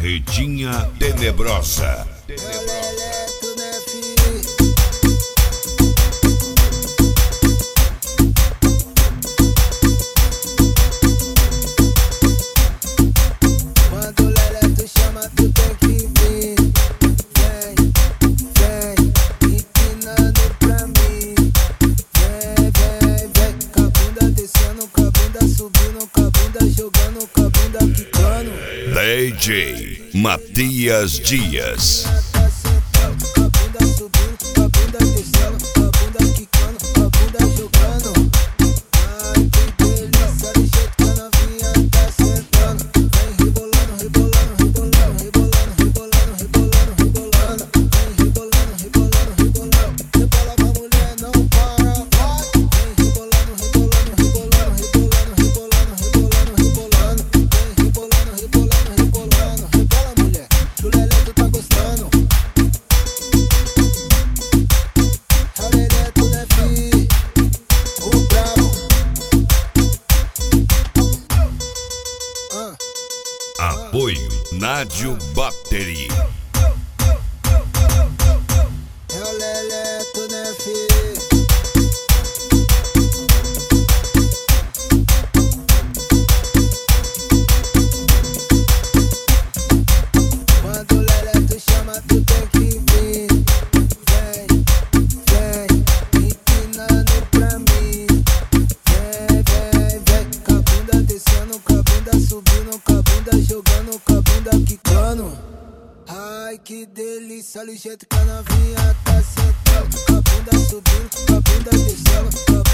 Barretinha Tenebrosa. Quando o Leleto chama, tu tem que vir. Vem, vem, empinando pra mim. Vem, vem, vem, com a bunda descendo, com a bunda subindo, com a bunda jogando, com a bunda quicando. DJ Matias Dias. Tá sentando, com a bunda subindo, com a bunda descendo, com a bunda quicando, com a bunda jogando. Ai, que delícia, do jeito que a novinha tá sentando. Vem rebolando, rebolando, rebolando, rebolando, rebolando, rebolando, rebolando. Vem rebolando, rebolando, rebolando. Rebola pra mulher, não para, vai. Vem rebolando, rebolando, rebolando, rebolando, rebolando, rebolando, rebolando. Vem rebolando, rebolando, rebolando. Rebola, mulher, que o Leleto tá gostando. A Leleto, né, fi? O brabo. Apoio Nádio Battery. É o Leleto, né, fi? Quando o Leleto chama, tu tem que vir. Vem, vem, empinando pra mim. Vem, vem, vem, com a bunda descendo, com a bunda subindo, com a bunda jogando, com a bunda quicando. Ai, que delícia, do jeito que a novinha tá sentando. Com a bunda subindo, com a bunda descendo, com a